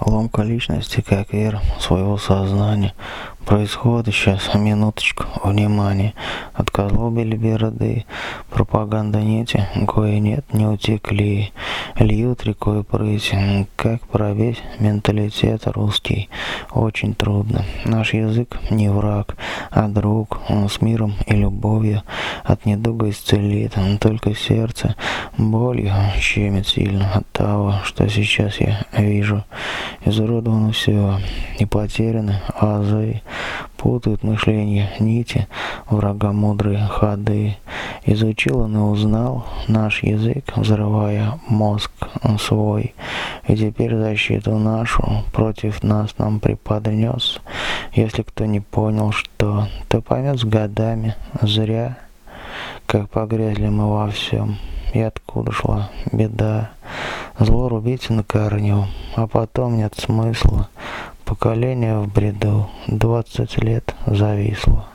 Ломка личности, как вера своего сознания, происходит сейчас, минуточку, внимания. От козлов белиберды, пропаганда нити, кое нет, не утекли. Льют рекой прыть, как пробить менталитет русский. Очень трудно. Наш язык не враг, а друг, он с миром и любовью. От недуга исцелит, только сердце болью щемит сильно от того, что сейчас я вижу. Изуродовано все и потеряны азы, путают мышление нити, врага мудрые ходы. Изучил он и узнал наш язык, взрывая мозг свой, и теперь защиту нашу против нас нам преподнес. Если кто не понял, что, то поймет с годами, зря, как погрязли мы во всем. И откуда шла беда? Зло рубить на корню, а потом нет смысла. Поколение в бреду 20 лет зависло.